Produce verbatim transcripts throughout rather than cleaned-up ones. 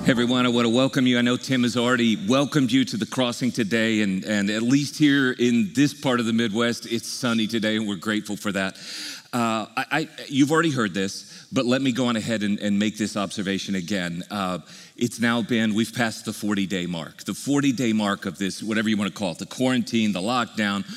Hey everyone, I want to welcome you. I know Tim has already welcomed you to the crossing today, and, and at least here in this part of the Midwest, it's sunny today, and we're grateful for that. Uh, I, I, you've already heard this, but let me go on ahead and, and make this observation again. Uh, it's now been, we've passed the forty-day mark, the forty-day mark of this, whatever you want to call it, the quarantine, the lockdown,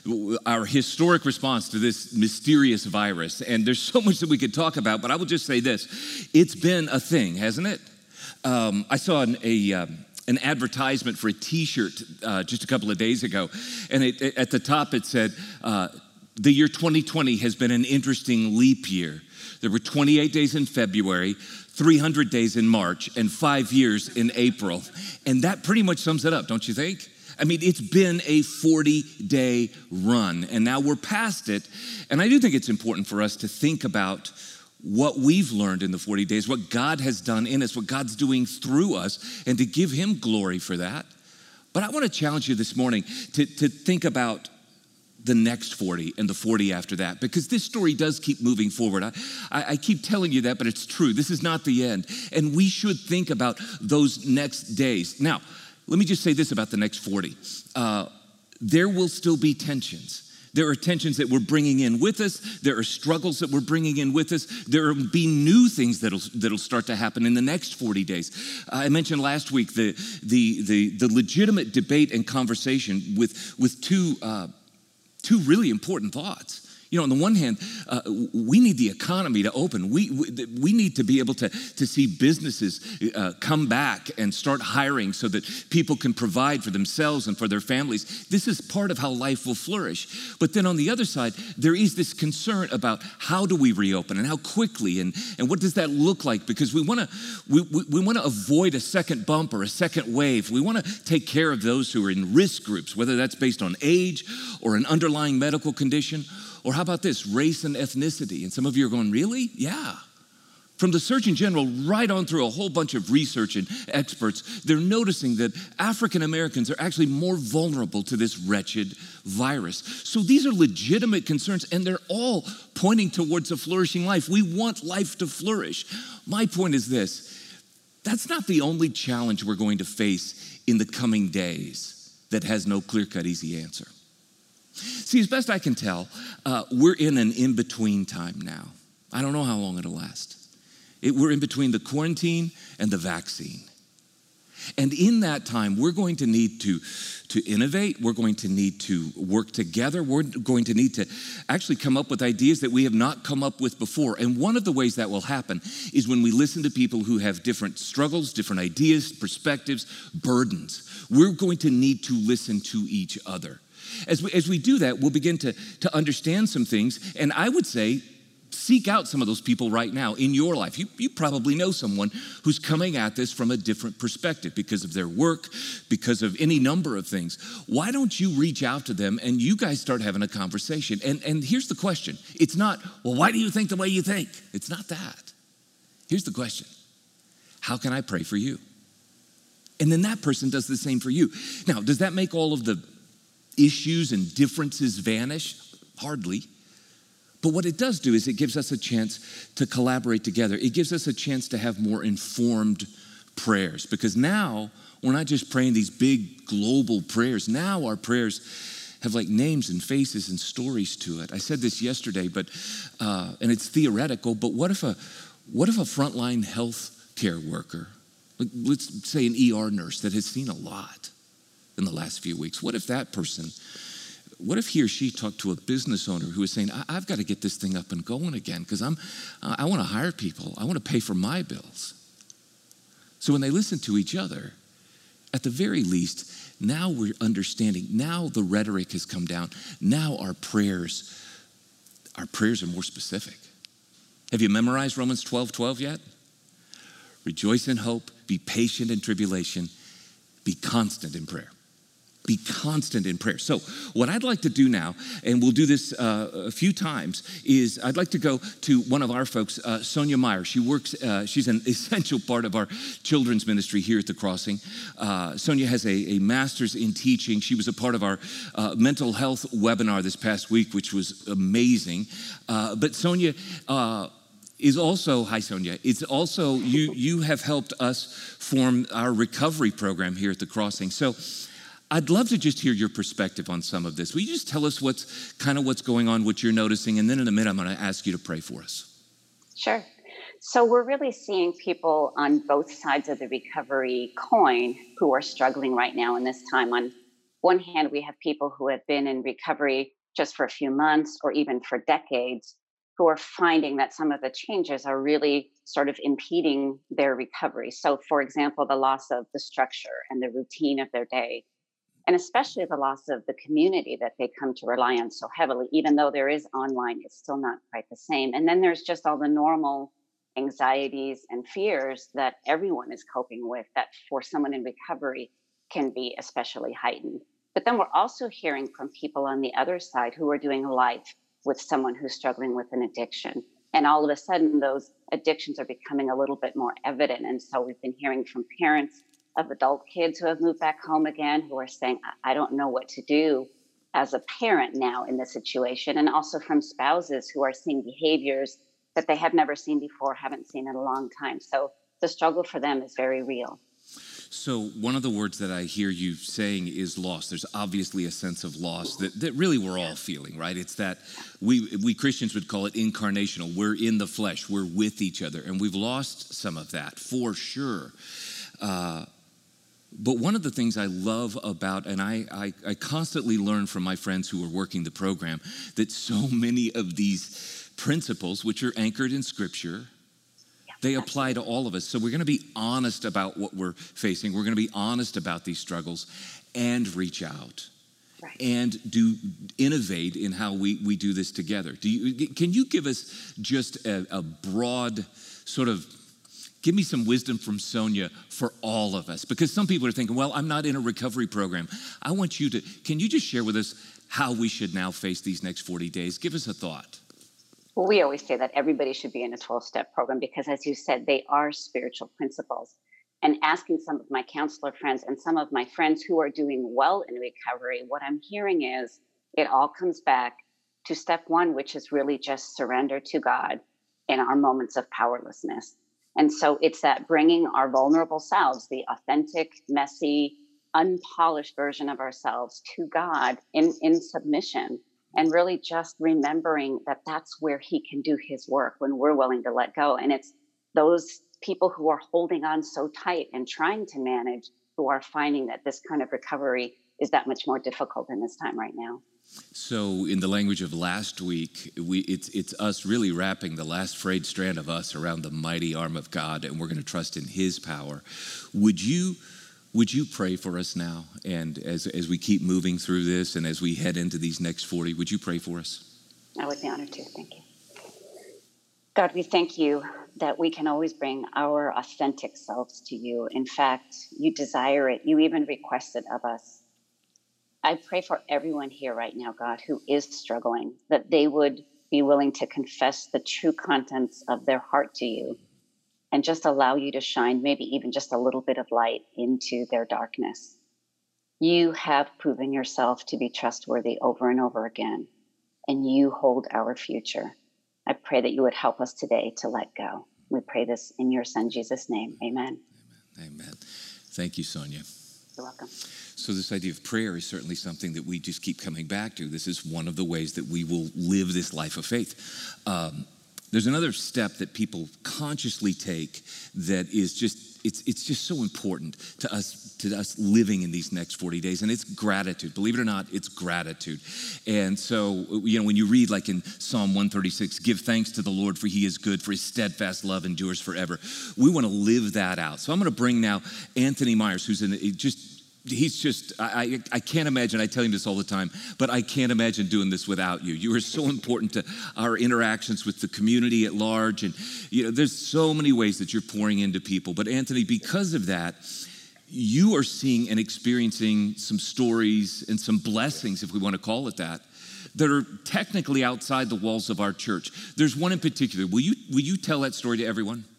our historic response to this mysterious virus. And there's so much that we could talk about, but I will just say this. It's been a thing, hasn't it? Um, I saw an, a, um, an advertisement for a T-shirt uh, just a couple of days ago, and it, it, at the top it said, uh, the year twenty twenty has been an interesting leap year. There were twenty-eight days in February, three hundred days in March, and five years in April. And that pretty much sums it up, don't you think? I mean, it's been a forty-day run, and now we're past it. And I do think it's important for us to think about what we've learned in the forty days, what God has done in us, what God's doing through us, and to give him glory for that. But I want to challenge you this morning to, to think about the next forty and the forty after that, because this story does keep moving forward. I, I, I keep telling you that, but it's true. This is not the end. And we should think about those next days. Now, let me just say this about the next forty. Uh, there will still be tensions. There are tensions that we're bringing in with us. There are struggles that we're bringing in with us. There will be new things that'll that'll start to happen in the next forty days. Uh, I mentioned last week the the the, the legitimate debate and conversation with with two uh, two really important thoughts. You know, on the one hand, uh, we need the economy to open. We, we we need to be able to, to see businesses uh, come back and start hiring so that people can provide for themselves and for their families. This is part of how life will flourish. But then on the other side, there is this concern about how do we reopen and how quickly and, and what does that look like? Because we want to we, we, we want to avoid a second bump or a second wave. We want to take care of those who are in risk groups, whether that's based on age or an underlying medical condition. Or how about this, race and ethnicity? And some of you are going, really? Yeah. From the Surgeon General right on through a whole bunch of research and experts, they're noticing that African Americans are actually more vulnerable to this wretched virus. So these are legitimate concerns, and they're all pointing towards a flourishing life. We want life to flourish. My point is this: that's not the only challenge we're going to face in the coming days that has no clear-cut, easy answer. See, as best I can tell, uh, we're in an in-between time now. I don't know how long it'll last. It, we're in between the quarantine and the vaccine. And in that time, we're going to need to, to innovate. We're going to need to work together. We're going to need to actually come up with ideas that we have not come up with before. And one of the ways that will happen is when we listen to people who have different struggles, different ideas, perspectives, burdens. We're going to need to listen to each other. As we, as we do that, we'll begin to, to understand some things, and I would say, seek out some of those people right now in your life. You, you probably know someone who's coming at this from a different perspective because of their work, because of any number of things. Why don't you reach out to them and you guys start having a conversation? And, and here's the question. It's not, well, why do you think the way you think? It's not that. Here's the question. How can I pray for you? And then that person does the same for you. Now, does that make all of the issues and differences vanish? Hardly. But what it does do is it gives us a chance to collaborate together. It gives us a chance to have more informed prayers, because now we're not just praying these big global prayers. Now our prayers have like names and faces and stories to it. I said this yesterday, but uh, and it's theoretical, but what if a what if a frontline health care worker, like let's say an E R nurse that has seen a lot in the last few weeks, what if that person, what if he or she talked to a business owner who is saying, I- I've got to get this thing up and going again because I'm, uh, I want to hire people. I want to pay for my bills. So when they listen to each other, at the very least, now we're understanding. Now the rhetoric has come down. Now our prayers, our prayers are more specific. Have you memorized Romans twelve twelve yet? Rejoice in hope, be patient in tribulation, be constant in prayer. Be constant in prayer. So what I'd like to do now, and we'll do this uh, a few times, is I'd like to go to one of our folks, uh, Sonia Meyer. She works, uh, she's an essential part of our children's ministry here at The Crossing. Uh, Sonia has a, a master's in teaching. She was a part of our uh, mental health webinar this past week, which was amazing. Uh, but Sonia, uh, is also, hi Sonia, it's also, you, you have helped us form our recovery program here at the Crossing. So I'd love to just hear your perspective on some of this. Will you just tell us what's kind of what's going on, what you're noticing, and then in a minute I'm going to ask you to pray for us. Sure. So we're really seeing people on both sides of the recovery coin who are struggling right now in this time. On one hand, we have people who have been in recovery just for a few months or even for decades, who are finding that some of the changes are really sort of impeding their recovery. So, for example, the loss of the structure and the routine of their day, and especially the loss of the community that they come to rely on so heavily. Even though there is online, it's still not quite the same. And then there's just all the normal anxieties and fears that everyone is coping with that for someone in recovery can be especially heightened. But then we're also hearing from people on the other side who are doing life with someone who's struggling with an addiction. And all of a sudden, those addictions are becoming a little bit more evident. And so we've been hearing from parents of adult kids who have moved back home again, who are saying, I don't know what to do as a parent now in this situation. And also from spouses who are seeing behaviors that they have never seen before, haven't seen in a long time. So the struggle for them is very real. So one of the words that I hear you saying is loss. There's obviously a sense of loss that, that really we're all feeling, right? It's that we we Christians would call it incarnational. We're in the flesh. We're with each other. And we've lost some of that for sure. Uh, but one of the things I love about, and I, I, I constantly learn from my friends who are working the program, that so many of these principles, which are anchored in Scripture, they apply to all of us. So we're going to be honest about what we're facing. We're going to be honest about these struggles and reach out right. and do innovate in how we, we do this together. Do you, can you give us just a, a broad sort of, give me some wisdom from Sonia for all of us? Because some people are thinking, well, I'm not in a recovery program. I want you to, can you just share with us how we should now face these next forty days? Give us a thought. Well, we always say that everybody should be in a twelve-step program because, as you said, they are spiritual principles. And asking some of my counselor friends and some of my friends who are doing well in recovery, what I'm hearing is it all comes back to step one, which is really just surrender to God in our moments of powerlessness. And so it's that bringing our vulnerable selves, the authentic, messy, unpolished version of ourselves to God in, in submission. And really just remembering that that's where he can do his work when we're willing to let go. And it's those people who are holding on so tight and trying to manage who are finding that this kind of recovery is that much more difficult in this time right now. So in the language of last week, we it's it's us really wrapping the last frayed strand of us around the mighty arm of God, and we're going to trust in his power. Would you Would you pray for us now? And as, as we keep moving through this and as we head into these next forty, would you pray for us? I would be honored to. Thank you. God, we thank you that we can always bring our authentic selves to you. In fact, you desire it. You even request it of us. I pray for everyone here right now, God, who is struggling, that they would be willing to confess the true contents of their heart to you and just allow you to shine maybe even just a little bit of light into their darkness. You have proven yourself to be trustworthy over and over again, and you hold our future. I pray that you would help us today to let go. We pray this in your son, Jesus' name. Amen. Amen. Amen. Thank you, Sonia. You're welcome. So this idea of prayer is certainly something that we just keep coming back to. This is one of the ways that we will live this life of faith. Um, There's another step that people consciously take that is just, it's it's just so important to us, to us living in these next forty days, and it's gratitude. Believe it or not, it's gratitude. And so, you know, when you read like in Psalm one thirty-six, give thanks to the Lord for he is good, for his steadfast love endures forever. We want to live that out. So I'm going to bring now Anthony Myers, who's in just, he's just, I, I can't imagine, I tell him this all the time, but I can't imagine doing this without you. You are so important to our interactions with the community at large. And, you know, there's so many ways that you're pouring into people. But Anthony, because of that, you are seeing and experiencing some stories and some blessings, if we want to call it that, that are technically outside the walls of our church. There's one in particular. Will you, will you tell that story to everyone?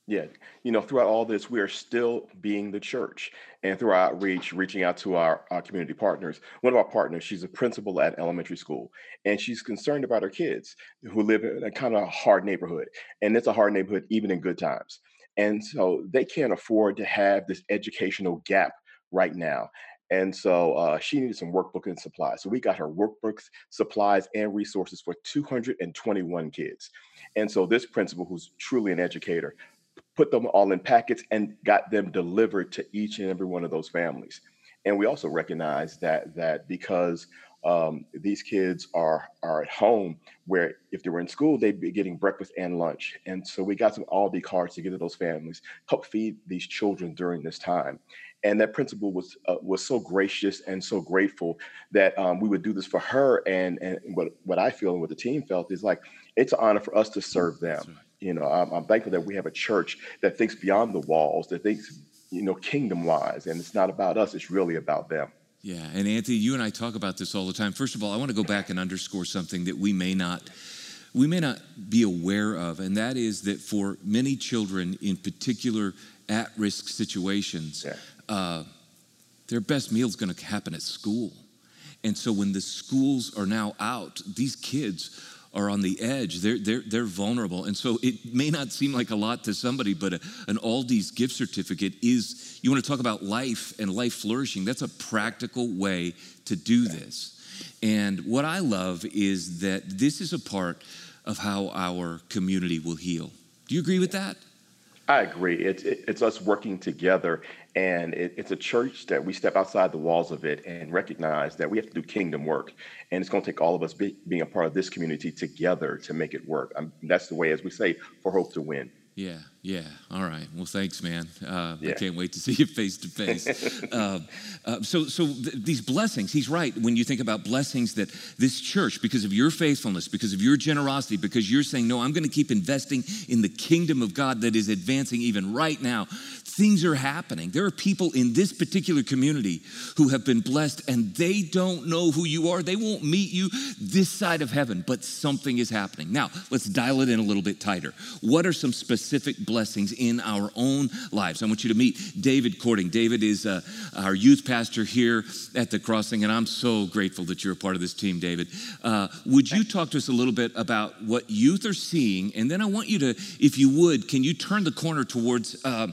Yeah, you know, throughout all this, we are still being the church. And through our outreach, reaching out to our, our community partners. One of our partners, she's a principal at elementary school, and she's concerned about her kids who live in a kind of hard neighborhood. And it's a hard neighborhood, even in good times. And so they can't afford to have this educational gap right now. And so uh, she needed some workbook and supplies. So we got her workbooks, supplies, and resources for two hundred twenty-one kids. And so this principal, who's truly an educator, put them all in packets and got them delivered to each and every one of those families. And we also recognize that that because um, these kids are are at home, where if they were in school, they'd be getting breakfast and lunch. And so we got some Aldi cards to give to those families, help feed these children during this time. And that principal was uh, was so gracious and so grateful that um, we would do this for her. And and what what I feel and what the team felt is like it's an honor for us to serve That's them. right. You know, I'm, I'm thankful that we have a church that thinks beyond the walls, that thinks, you know, kingdom wise, and it's not about us; it's really about them. Yeah, and Anthony, you and I talk about this all the time. First of all, I want to go back and underscore something that we may not we may not be aware of, and that is that for many children in particular at-risk situations, Yeah, uh, their best meal is going to happen at school. And so when the schools are now out, these kids are on the edge. They're, they're, they're vulnerable. And so it may not seem like a lot to somebody, but a, an Aldi's gift certificate is, you want to talk about life and life flourishing, that's a practical way to do this. And what I love is that this is a part of how our community will heal. Do you agree with that? I agree. It's it, it's us working together, and it, it's a church that we step outside the walls of it and recognize that we have to do kingdom work, and it's going to take all of us be, being a part of this community together to make it work. Um that's the way, as we say, for hope to win. Yeah, yeah. All right. Well, thanks, man. Uh, I Yeah. can't wait to see you face to face. Uh, uh, So, so th- these blessings. He's right when you think about blessings that this church, because of your faithfulness, because of your generosity, because you're saying, no, I'm going to keep investing in the kingdom of God that is advancing even right now. Things are happening. There are people in this particular community who have been blessed, and they don't know who you are. They won't meet you this side of heaven, but something is happening. Now, let's dial it in a little bit tighter. What are some specific blessings in our own lives? I want you to meet David Cording. David is uh, our youth pastor here at the Crossing, and I'm so grateful that you're a part of this team, David. Uh, would you talk to us a little bit about what youth are seeing? And then I want you to, if you would, can you turn the corner towards uh,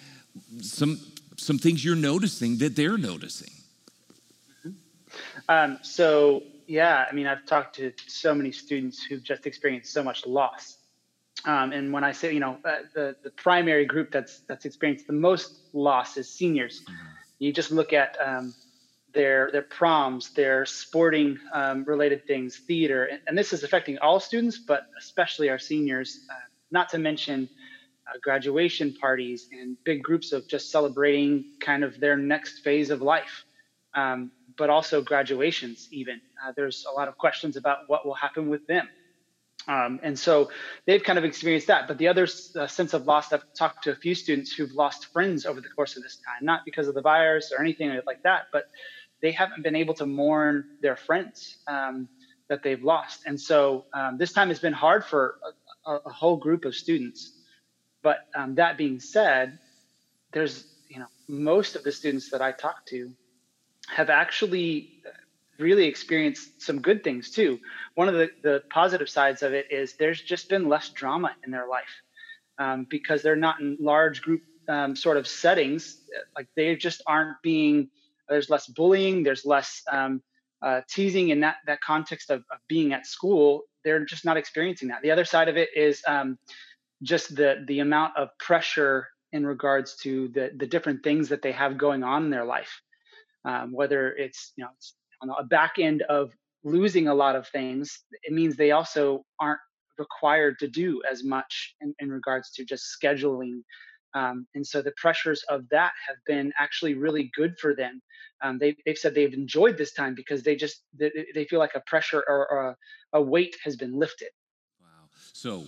some some things you're noticing that they're noticing? Um, so yeah, I mean, I've talked to so many students who've just experienced so much loss. Um, and when I say, you know, uh, the the primary group that's that's experienced the most loss is seniors. You just look at um, their their proms, their sporting um, related things, theater, and, and this is affecting all students, but especially our seniors. Uh, not to mention uh, graduation parties and big groups of just celebrating kind of their next phase of life. Um, but also graduations even. Uh, there's a lot of questions about what will happen with them. Um, and so they've kind of experienced that. But the other uh, sense of loss, I've talked to a few students who've lost friends over the course of this time, not because of the virus or anything like that, but they haven't been able to mourn their friends um, that they've lost. And so um, this time has been hard for a, a, a whole group of students. But um, that being said, there's, you know, most of the students that I talk to have actually really experienced some good things too. One of the, the positive sides of it is there's just been less drama in their life um, because they're not in large group um, sort of settings. Like they just aren't being, there's less bullying, there's less um, uh, teasing in that, that context of, of being at school. They're just not experiencing that. The other side of it is um, just the, the amount of pressure in regards to the, the different things that they have going on in their life. Um, whether it's, you know, it's on a back end of losing a lot of things, it means they also aren't required to do as much in, in regards to just scheduling. Um, and so the pressures of that have been actually really good for them. Um, they, they've said they've enjoyed this time because they just, they, they feel like a pressure or, or a, a weight has been lifted. Wow. So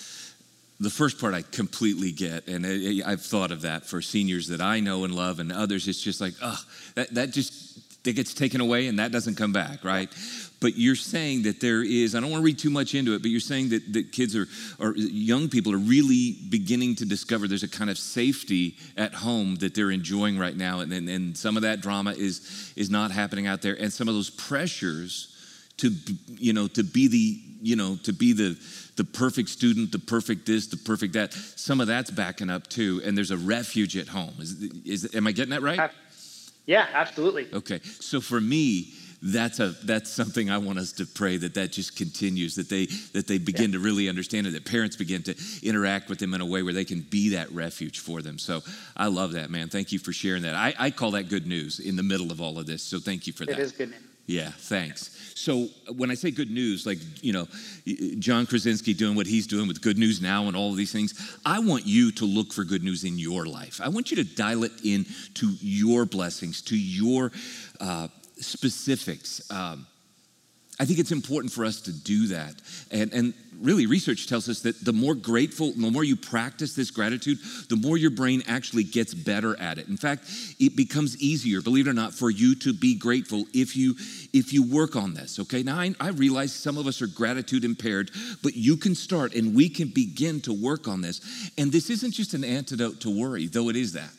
the first part I completely get, and I, I've thought of that for seniors that I know and love, and others. It's just like, oh, that that just that gets taken away, and that doesn't come back, right? But you're saying that there is, I don't want to read too much into it, but you're saying that, that kids are, or young people are really beginning to discover there's a kind of safety at home that they're enjoying right now. And, and, and some of that drama is, is not happening out there. And some of those pressures to, you know, to be the, you know, to be the, the perfect student, the perfect this, the perfect that, some of that's backing up too. And there's a refuge at home. Is, is am I getting that right? Yeah, absolutely. Okay. So for me, That's a that's something I want us to pray that that just continues, that they that they begin yeah. to really understand it, that parents begin to interact with them in a way where they can be that refuge for them. So I love that, man. Thank you for sharing that. I, I call that good news in the middle of all of this. So thank you for that. It is good news. Yeah, thanks. So when I say good news, like, you know, John Krasinski doing what he's doing with Good News Now and all of these things, I want you to look for good news in your life. I want you to dial it in to your blessings, to your uh specifics. Um, I think it's important for us to do that. And, and really, research tells us that the more grateful, the more you practice this gratitude, the more your brain actually gets better at it. In fact, it becomes easier, believe it or not, for you to be grateful if you if you work on this, okay? Now, I, I realize some of us are gratitude impaired, but you can start and we can begin to work on this. And this isn't just an antidote to worry, though it is that.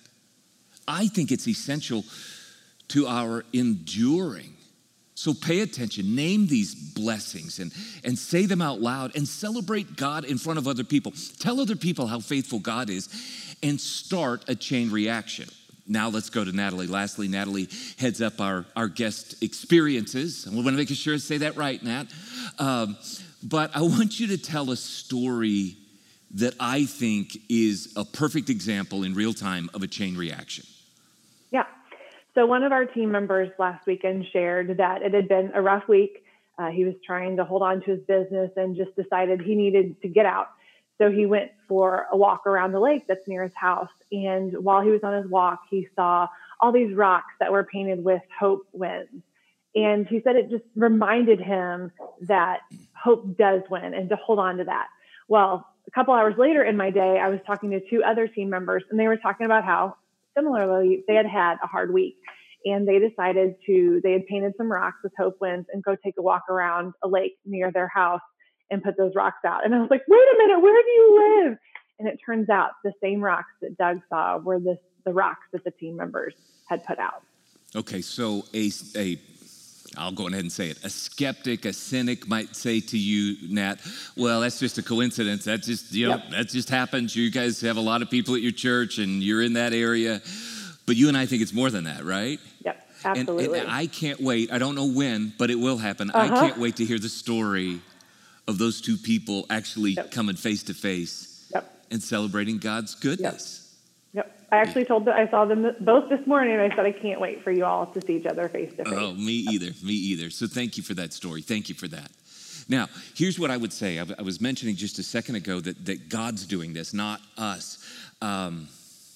I think it's essential to our enduring. So pay attention, name these blessings and, and say them out loud and celebrate God in front of other people. Tell other people how faithful God is and start a chain reaction. Now let's go to Natalie. Lastly, Natalie heads up our, our guest experiences. And we want to make sure I say that right, Nat. Um, but I want you to tell a story that I think is a perfect example in real time of a chain reaction. Yeah. So one of our team members last weekend shared that it had been a rough week. Uh, he was trying to hold on to his business and just decided he needed to get out. So he went for a walk around the lake that's near his house. And while he was on his walk, he saw all these rocks that were painted with hope wins. And he said it just reminded him that hope does win and to hold on to that. Well, a couple hours later in my day, I was talking to two other team members, and they were talking about how similarly they had had a hard week. And they decided to, they had painted some rocks with hope wins and go take a walk around a lake near their house and put those rocks out. And I was like, wait a minute, where do you live? And it turns out the same rocks that Doug saw were this, the rocks that the team members had put out. Okay, so a, a I'll go ahead and say it. A skeptic, a cynic might say to you, Nat, well, that's just a coincidence. That just, you know, yep. that just happens. You guys have a lot of people at your church and you're in that area. But you and I think it's more than that, right? Yep, absolutely. And, and I can't wait. I don't know when, but it will happen. Uh-huh. I can't wait to hear the story of those two people actually yep. coming face to face yep. and celebrating God's goodness. Yep. Yep. I actually told them, I saw them both this morning, and I said, I can't wait for you all to see each other face to face. Oh, me yep. either. Me either. So thank you for that story. Thank you for that. Now, here's what I would say. I, I was mentioning just a second ago that, that God's doing this, not us. Um,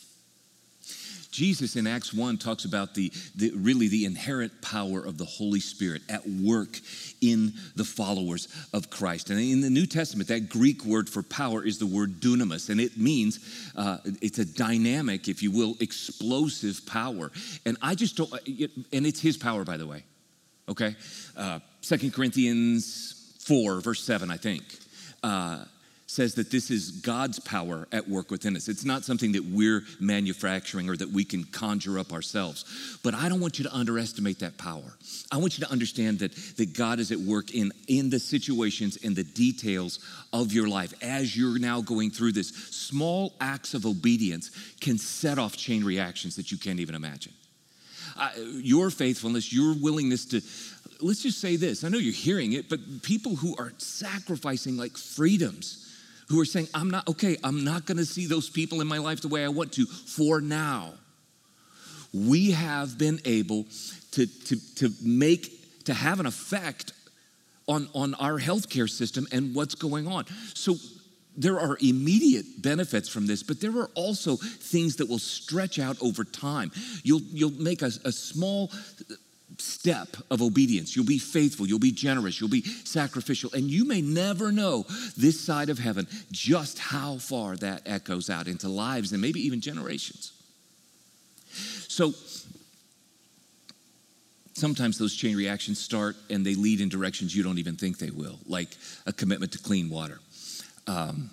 Jesus in Acts one talks about the, the really the inherent power of the Holy Spirit at work in the followers of Christ. And in the New Testament, that Greek word for power is the word dunamis, and it means uh, it's a dynamic, if you will, explosive power. And I just don't, and it's his power, by the way, okay? Uh, Second Corinthians four, verse seven, I think, uh, says that this is God's power at work within us. It's not something that we're manufacturing or that we can conjure up ourselves. But I don't want you to underestimate that power. I want you to understand that, that God is at work in, in the situations and the details of your life. As you're now going through this, small acts of obedience can set off chain reactions that you can't even imagine. Uh, your faithfulness, your willingness to, let's just say this. I know you're hearing it, but people who are sacrificing like freedoms, who are saying, I'm not, okay, I'm not gonna see those people in my life the way I want to for now. We have been able to, to, to make, to have an effect on, on our healthcare system and what's going on. So there are immediate benefits from this, but there are also things that will stretch out over time. You'll, you'll make a, a small step of obedience. You'll be faithful. You'll be generous. You'll be sacrificial. And you may never know this side of heaven just how far that echoes out into lives and maybe even generations. So sometimes those chain reactions start and they lead in directions you don't even think they will, like a commitment to clean water. Um,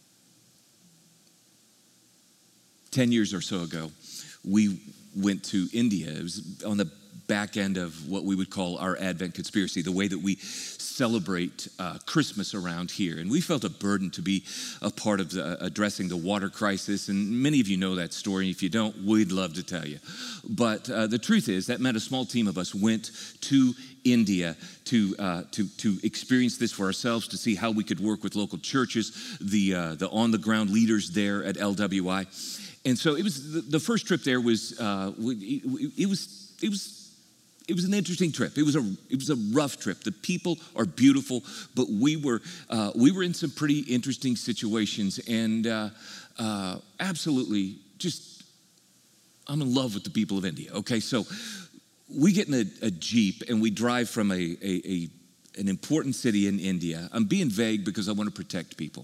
Ten years or so ago, we went to India. It was on the back end of what we would call our Advent conspiracy, the way that we celebrate uh, Christmas around here. And we felt a burden to be a part of the, addressing the water crisis. And many of you know that story. If you don't, we'd love to tell you. But uh, the truth is that meant a small team of us went to India to uh, to to experience this for ourselves, to see how we could work with local churches, the uh, the on the ground leaders there at L W I. And so it was the, the first trip there was uh, it, it was it was it was an interesting trip. It was a it was a rough trip. The people are beautiful, but we were uh, we were in some pretty interesting situations, and uh, uh, absolutely just I'm in love with the people of India. Okay, so we get in a, a Jeep and we drive from a, a, a an important city in India. I'm being vague because I want to protect people.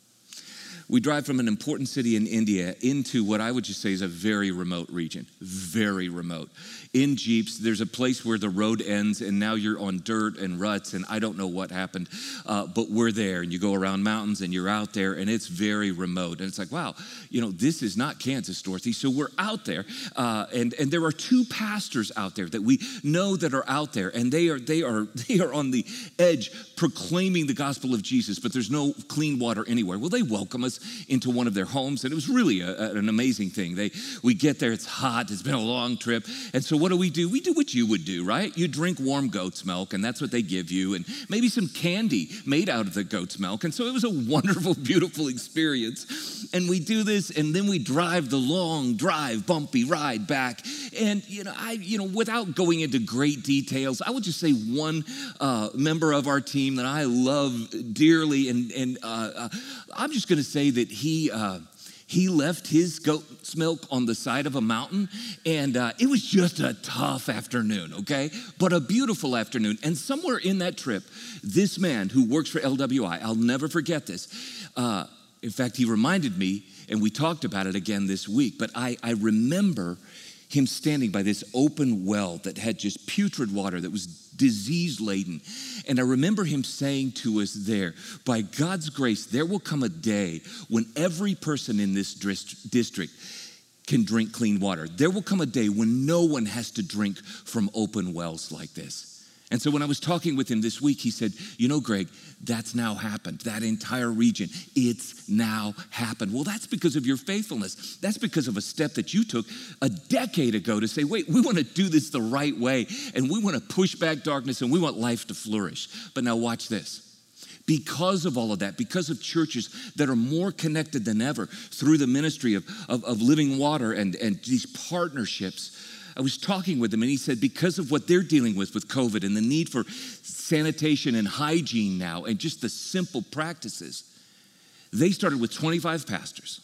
We drive from an important city in India into what I would just say is a very remote region, very remote. In Jeeps, there's a place where the road ends and now you're on dirt and ruts and I don't know what happened, uh, but we're there and you go around mountains and you're out there and it's very remote. And it's like, wow, you know, this is not Kansas, Dorothy. So we're out there uh, and, and there are two pastors out there that we know that are out there and they are, they are, they are on the edge proclaiming the gospel of Jesus, but there's no clean water anywhere. Well, they welcome us into one of their homes, and it was really a, a, an amazing thing. They, we get there, it's hot, it's been a long trip, and so what do we do? We do what you would do, right? You drink warm goat's milk, and that's what they give you, and maybe some candy made out of the goat's milk, and so it was a wonderful, beautiful experience, and we do this, and then we drive the long drive, bumpy ride back, and, you know, I, you know, without going into great details, I would just say one uh, member of our team that I love dearly, and, and uh, uh, I'm just going to say that he uh, he left his goat's milk on the side of a mountain, and uh, it was just a tough afternoon, okay? But a beautiful afternoon. And somewhere in that trip, this man who works for L W I, I'll never forget this. Uh, in fact, he reminded me, and we talked about it again this week, but I, I remember him standing by this open well that had just putrid water that was disease-laden. And I remember him saying to us there, by God's grace, there will come a day when every person in this district can drink clean water. There will come a day when no one has to drink from open wells like this. And so when I was talking with him this week, he said, you know, Greg, that's now happened. That entire region, it's now happened. Well, that's because of your faithfulness. That's because of a step that you took a decade ago to say, wait, we want to do this the right way, and we want to push back darkness, and we want life to flourish. But now watch this. Because of all of that, because of churches that are more connected than ever through the ministry of, of, of living water and, and these partnerships, I was talking with him and he said because of what they're dealing with with COVID and the need for sanitation and hygiene now and just the simple practices, they started with twenty-five pastors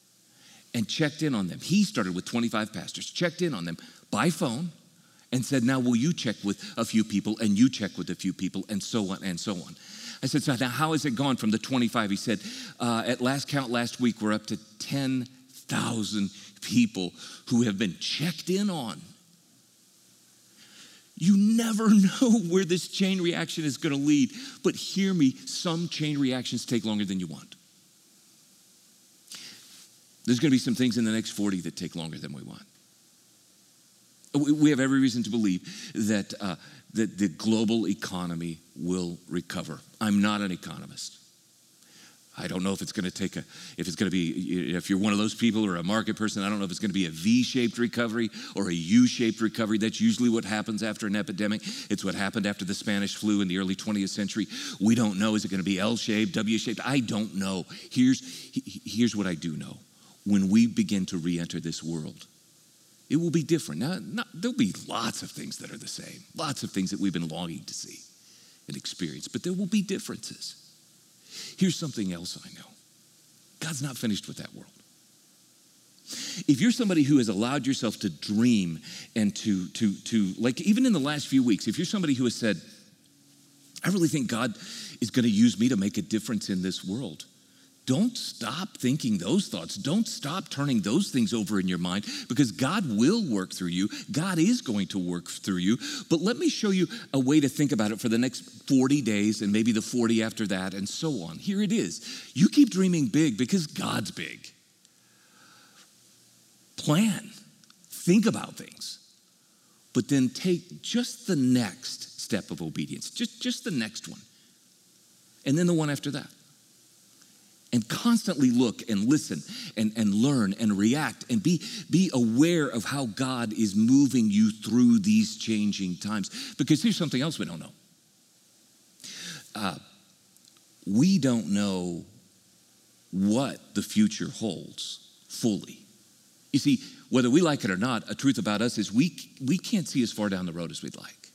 and checked in on them. He started with twenty-five pastors, checked in on them by phone and said, now will you check with a few people and you check with a few people and so on and so on. I said, so now how has it gone from the twenty-five? He said, uh, at last count last week, we're up to ten thousand people who have been checked in on. You never know where this chain reaction is going to lead, but hear me, some chain reactions take longer than you want. There's going to be some things in the next forty that take longer than we want. We have every reason to believe that, uh, that the global economy will recover. I'm not an economist. I don't know if it's going to take a, if it's going to be, if you're one of those people or a market person, I don't know if it's going to be a V-shaped recovery or a U-shaped recovery. That's usually what happens after an epidemic. It's what happened after the Spanish flu in the early twentieth century. We don't know. Is it going to be L-shaped, W-shaped? I don't know. Here's, here's what I do know. When we begin to re-enter this world, it will be different. Now, not, there'll be lots of things that are the same, lots of things that we've been longing to see and experience, but there will be differences. Here's something else I know. God's not finished with that world. If you're somebody who has allowed yourself to dream and to, to, to, like even in the last few weeks, if you're somebody who has said, I really think God is going to use me to make a difference in this world, Don't stop thinking those thoughts. Don't stop turning those things over in your mind, because God will work through you. God is going to work through you. But let me show you a way to think about it for the next forty days and maybe the forty after that and so on. Here it is. You keep dreaming big because God's big. Plan. Think about things. But then take just the next step of obedience. Just, just the next one. And then the one after that. And constantly look and listen and, and learn and react and be, be aware of how God is moving you through these changing times. Because here's something else we don't know. Uh, we don't know what the future holds fully. You see, whether we like it or not, a truth about us is we, we can't see as far down the road as we'd like.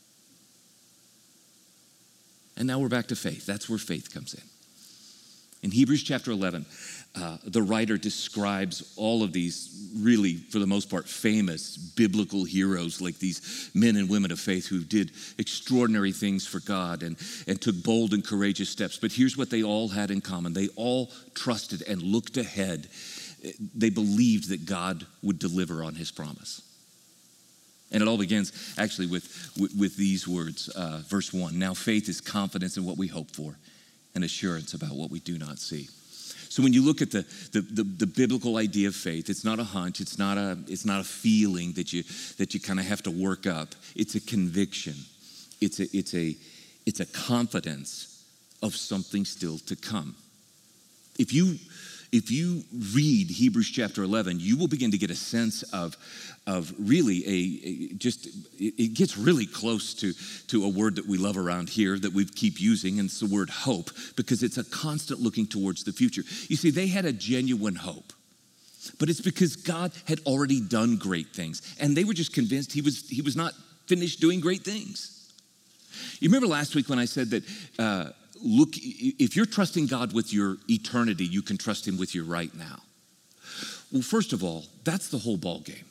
And now we're back to faith. That's where faith comes in. In Hebrews chapter eleven, uh, the writer describes all of these really, for the most part, famous biblical heroes, like these men and women of faith who did extraordinary things for God and, and took bold and courageous steps. But here's what they all had in common. They all trusted and looked ahead. They believed that God would deliver on his promise. And it all begins actually with, with, with these words, uh, verse one. Now faith is confidence in what we hope for, and assurance about what we do not see. So when you look at the, the, the, the biblical idea of faith, it's not a hunch, it's not a, it's not a feeling that you, that you kind of have to work up. It's a conviction. It's a, it's, a, it's a confidence of something still to come. If you, if you read Hebrews chapter eleven, you will begin to get a sense of, of really a, a just, it, it gets really close to, to a word that we love around here that we keep using, and it's the word hope, because it's a constant looking towards the future. You see, they had a genuine hope, but it's because God had already done great things, and they were just convinced he was, he was not finished doing great things. You remember last week when I said that, uh, look, if you're trusting God with your eternity, you can trust him with your right now. Well, first of all, that's the whole ball game.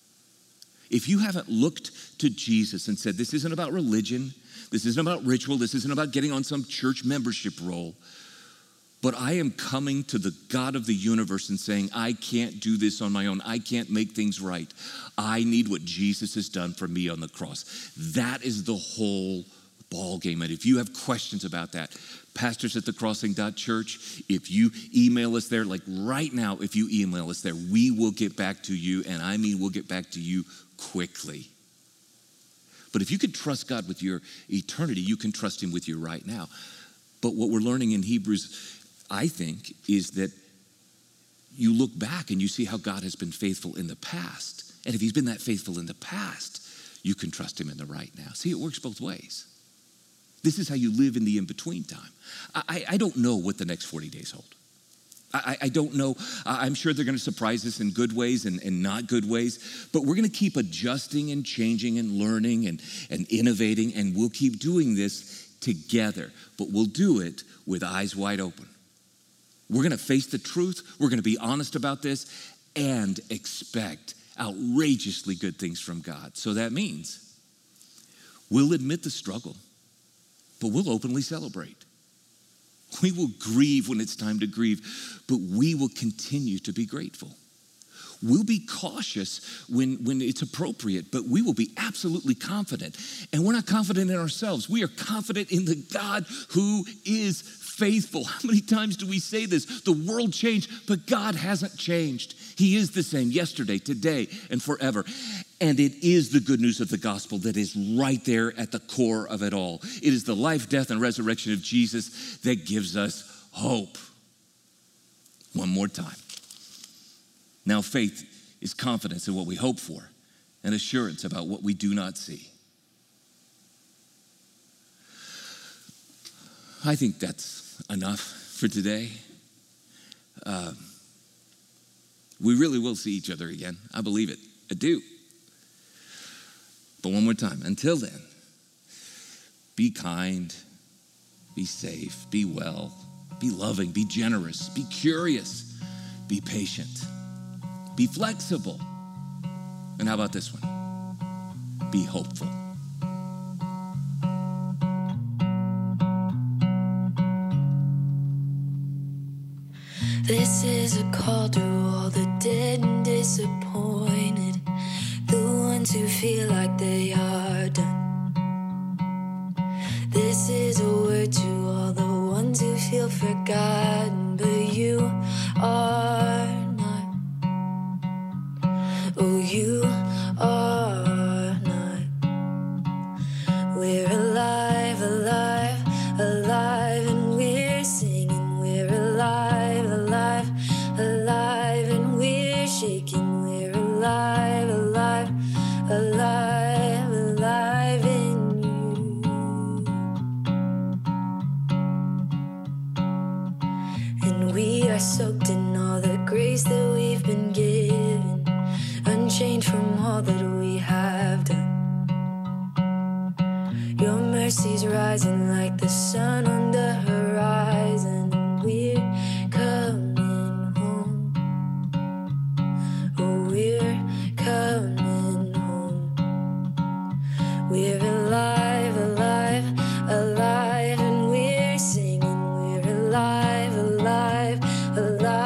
If you haven't looked to Jesus and said, this isn't about religion, this isn't about ritual, this isn't about getting on some church membership roll, but I am coming to the God of the universe and saying, I can't do this on my own. I can't make things right. I need what Jesus has done for me on the cross. That is the whole ball game. And if you have questions about that, pastors at the crossing dot church, if you email us there, like right now, if you email us there, we will get back to you. And I mean, we'll get back to you quickly. But if you can trust God with your eternity, you can trust him with your right now. But what we're learning in Hebrews, I think, is that you look back and you see how God has been faithful in the past. And if he's been that faithful in the past, you can trust him in the right now. See, it works both ways. This is how you live in the in-between time. I, I don't know what the next forty days hold. I, I don't know. I'm sure they're going to surprise us in good ways and, and not good ways, but we're going to keep adjusting and changing and learning and, and innovating, and we'll keep doing this together, but we'll do it with eyes wide open. We're going to face the truth. We're going to be honest about this and expect outrageously good things from God. So that means we'll admit the struggle, but we'll openly celebrate. We will grieve when it's time to grieve, but we will continue to be grateful. We'll be cautious when, when it's appropriate, but we will be absolutely confident. And we're not confident in ourselves. We are confident in the God who is faithful. How many times do we say this? The world changed, but God hasn't changed. He is the same yesterday, today, and forever. And it is the good news of the gospel that is right there at the core of it all. It is the life, death, and resurrection of Jesus that gives us hope. One more time. Now, faith is confidence in what we hope for and assurance about what we do not see. I think that's enough for today. Uh, we really will see each other again. I believe it. I do. But one more time, until then, be kind, be safe, be well, be loving, be generous, be curious, be patient, be flexible. And how about this one? Be hopeful. This is a call to all the dead and disappointed, the ones who feel like they are done. This is a word to all the ones who feel forgotten, but you are not. Oh, you are not. We're alive, alive, alive, and we're singing. We're alive, alive, alive, and we're shaking. We're alive, alive, alive, alive in you. And we are soaked in all the grace that we've been given, unchained from all that we have done. Your mercy's rising like the sun on the horizon, and we're coming home. Oh, we're coming home. We're alive, alive, alive, and we're singing. We're alive, alive, alive.